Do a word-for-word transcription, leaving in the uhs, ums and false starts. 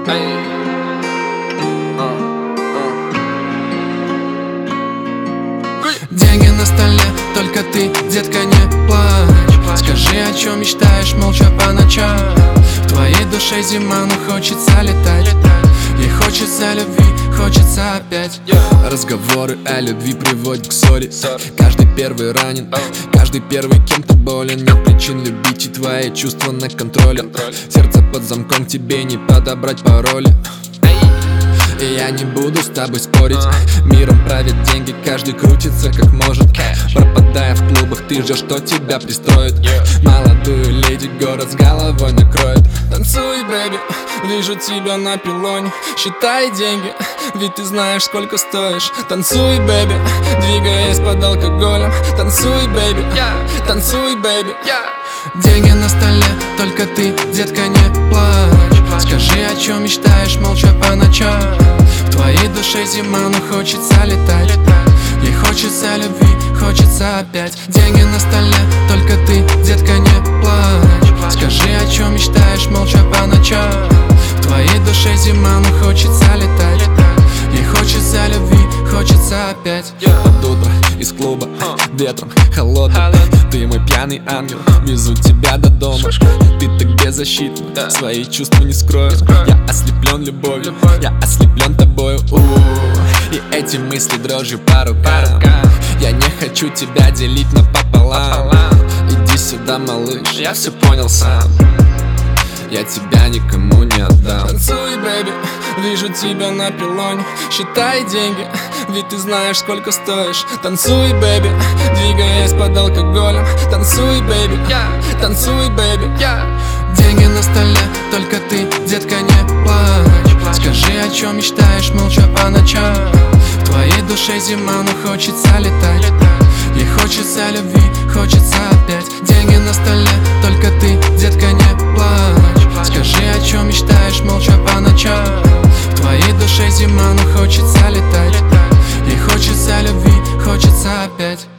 Деньги на столе, только ты, детка, не плачь. Скажи, о чем мечтаешь, молча по ночам. В твоей душе зима, но хочется летать. Ей хочется любви, хочется опять. Разговоры о любви приводят к ссоре. Каждый первый ранен, каждый первый кем-то болен. Нет причин любить, и твои чувства на контроле. Сердце под замком, тебе не подобрать пароли. И я не буду с тобой спорить. Миром правят деньги, каждый крутится как может. Пропадая в клубах, ты ждешь, что тебя пристроят. Молодую леди город с головой накроет. Танцуй, бэби, вижу тебя на пилоне. Считай деньги, ведь ты знаешь, сколько стоишь. Танцуй, бэби, двигаясь под алкоголем. Танцуй, бэби, танцуй, бэби. Деньги на столе, только ты, детка, не плачь. Скажи, о чем мечтаешь, молча по ночам. В твоей душе зима, но хочется летать. Ей хочется любви, хочется опять. Деньги на столе, только ты, детка, не плачь. Скажи, о чем мечтаешь, молча по ночам. В твоей душе зима, но хочется летать. Ей хочется любви, хочется опять. Под утро из клуба, ветром холодным. Ты мой пьяный ангел, везу тебя до дома. Ты так беззащитна, свои чувства не скрою. Я ослеплен любовью, я ослеплен тобою. У-у-у. И эти мысли дрожью по рукам. Я не хочу тебя делить напополам. Иди сюда, малыш, я все понял сам. Я тебя никому не отдам. Танцуй, бэби, вижу тебя на пилоне. Считай деньги, ведь ты знаешь, сколько стоишь. Танцуй, бэби, двигаясь под алкоголем. Танцуй, бэби, танцуй, бэби. Деньги на столе, только ты, детка, не плачь. Скажи, о чем мечтаешь, молча по ночам. В твоей душе зима, но хочется летать. Ей хочется любви, хочется опять. Деньги на столе, только ты, детка, не плачь. Скажи, о чем мечтаешь, молча по ночам. В твоей душе зима, но хочется летать. Ей хочется любви, хочется опять.